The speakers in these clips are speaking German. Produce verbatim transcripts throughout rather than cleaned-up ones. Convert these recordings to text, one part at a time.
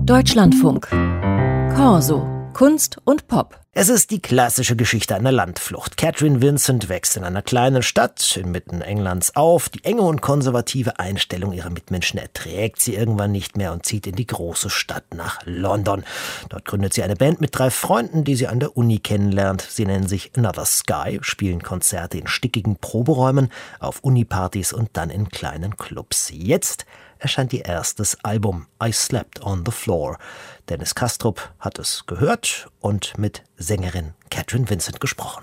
Deutschlandfunk. Corso. Kunst und Pop. Es ist die klassische Geschichte einer Landflucht. Kathryn Vincent wächst in einer kleinen Stadt inmitten Englands auf. Die enge und konservative Einstellung ihrer Mitmenschen erträgt sie irgendwann nicht mehr und zieht in die große Stadt nach London. Dort gründet sie eine Band mit drei Freunden, die sie an der Uni kennenlernt. Sie nennen sich Another Sky, spielen Konzerte in stickigen Proberäumen, auf Unipartys und dann in kleinen Clubs. Jetzt erscheint ihr erstes Album, I Slept on the Floor. Dennis Kastrup hat es gehört und mit Sängerin Kathryn Vincent gesprochen.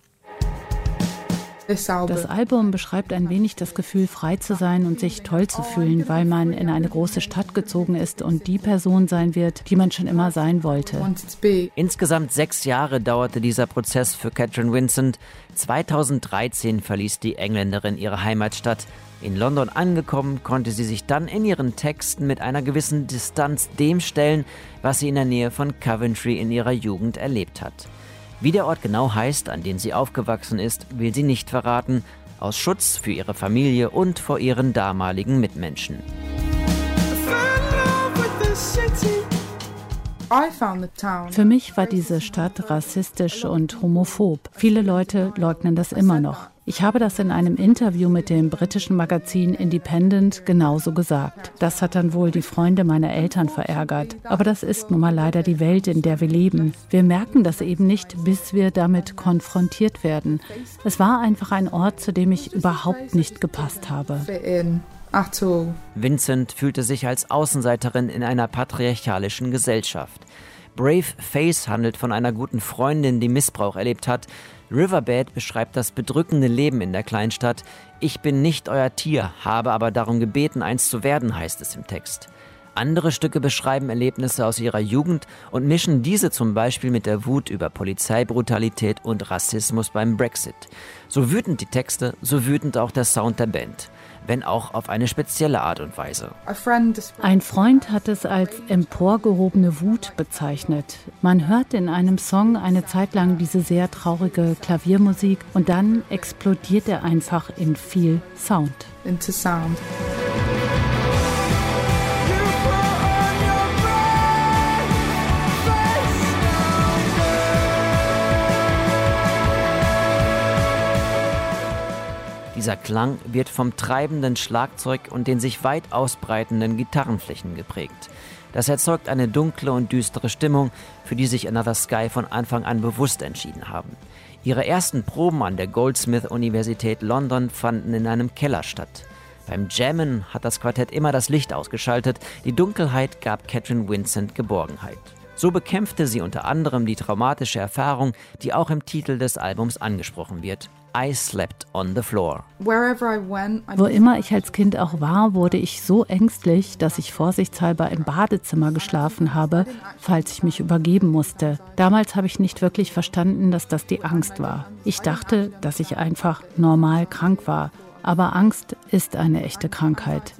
Das Album beschreibt ein wenig das Gefühl, frei zu sein und sich toll zu fühlen, weil man in eine große Stadt gezogen ist und die Person sein wird, die man schon immer sein wollte. Insgesamt sechs Jahre dauerte dieser Prozess für Kathryn Vincent. zweitausenddreizehn verließ die Engländerin ihre Heimatstadt. In London angekommen, konnte sie sich dann in ihren Texten mit einer gewissen Distanz dem stellen, was sie in der Nähe von Coventry in ihrer Jugend erlebt hat. Wie der Ort genau heißt, an dem sie aufgewachsen ist, will sie nicht verraten, aus Schutz für ihre Familie und vor ihren damaligen Mitmenschen. Für mich war diese Stadt rassistisch und homophob. Viele Leute leugnen das immer noch. Ich habe das in einem Interview mit dem britischen Magazin Independent genauso gesagt. Das hat dann wohl die Freunde meiner Eltern verärgert. Aber das ist nun mal leider die Welt, in der wir leben. Wir merken das eben nicht, bis wir damit konfrontiert werden. Es war einfach ein Ort, zu dem ich überhaupt nicht gepasst habe. Vincent fühlte sich als Außenseiterin in einer patriarchalischen Gesellschaft. Brave Face handelt von einer guten Freundin, die Missbrauch erlebt hat. Riverbed beschreibt das bedrückende Leben in der Kleinstadt. Ich bin nicht euer Tier, habe aber darum gebeten, eins zu werden, heißt es im Text. Andere Stücke beschreiben Erlebnisse aus ihrer Jugend und mischen diese zum Beispiel mit der Wut über Polizeibrutalität und Rassismus beim Brexit. So wütend die Texte, so wütend auch der Sound der Band. Wenn auch auf eine spezielle Art und Weise. Ein Freund hat es als emporgehobene Wut bezeichnet. Man hört in einem Song eine Zeit lang diese sehr traurige Klaviermusik und dann explodiert er einfach in viel Sound. Into sound. Dieser Klang wird vom treibenden Schlagzeug und den sich weit ausbreitenden Gitarrenflächen geprägt. Das erzeugt eine dunkle und düstere Stimmung, für die sich Another Sky von Anfang an bewusst entschieden haben. Ihre ersten Proben an der Goldsmith-Universität London fanden in einem Keller statt. Beim Jammen hat das Quartett immer das Licht ausgeschaltet, die Dunkelheit gab Kathryn Vincent Geborgenheit. So bekämpfte sie unter anderem die traumatische Erfahrung, die auch im Titel des Albums angesprochen wird. I slept on the floor. Wo immer ich als Kind auch war, wurde ich so ängstlich, dass ich vorsichtshalber im Badezimmer geschlafen habe, falls ich mich übergeben musste. Damals habe ich nicht wirklich verstanden, dass das die Angst war. Ich dachte, dass ich einfach normal krank war. Aber Angst ist eine echte Krankheit.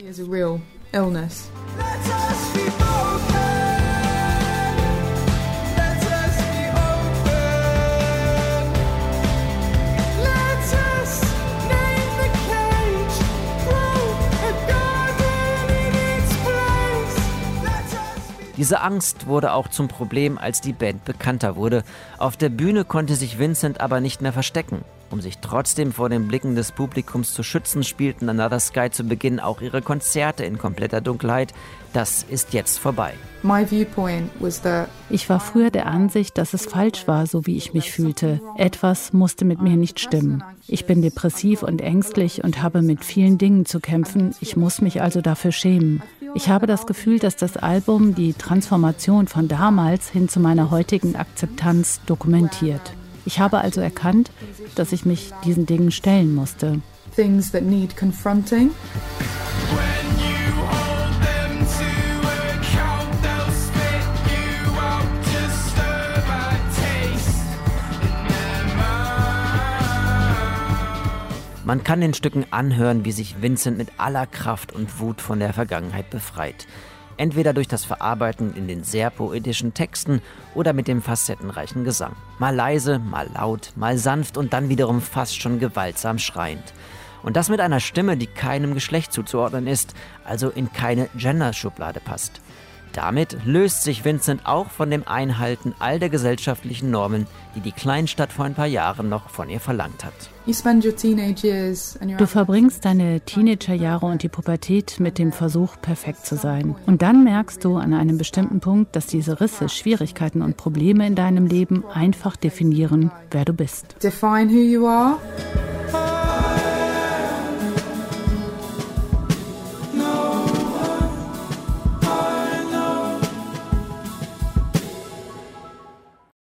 Diese Angst wurde auch zum Problem, als die Band bekannter wurde. Auf der Bühne konnte sich Vincent aber nicht mehr verstecken. Um sich trotzdem vor den Blicken des Publikums zu schützen, spielten Another Sky zu Beginn auch ihre Konzerte in kompletter Dunkelheit. Das ist jetzt vorbei. Ich war früher der Ansicht, dass es falsch war, so wie ich mich fühlte. Etwas musste mit mir nicht stimmen. Ich bin depressiv und ängstlich und habe mit vielen Dingen zu kämpfen. Ich muss mich also dafür schämen. Ich habe das Gefühl, dass das Album die Transformation von damals hin zu meiner heutigen Akzeptanz dokumentiert. Ich habe also erkannt, dass ich mich diesen Dingen stellen musste. Things that need confronting. Man kann den Stücken anhören, wie sich Vincent mit aller Kraft und Wut von der Vergangenheit befreit. Entweder durch das Verarbeiten in den sehr poetischen Texten oder mit dem facettenreichen Gesang. Mal leise, mal laut, mal sanft und dann wiederum fast schon gewaltsam schreiend. Und das mit einer Stimme, die keinem Geschlecht zuzuordnen ist, also in keine Gender-Schublade passt. Damit löst sich Vincent auch von dem Einhalten all der gesellschaftlichen Normen, die die Kleinstadt vor ein paar Jahren noch von ihr verlangt hat. Du verbringst deine Teenagerjahre und die Pubertät mit dem Versuch, perfekt zu sein. Und dann merkst du an einem bestimmten Punkt, dass diese Risse, Schwierigkeiten und Probleme in deinem Leben einfach definieren, wer du bist. Define who you are.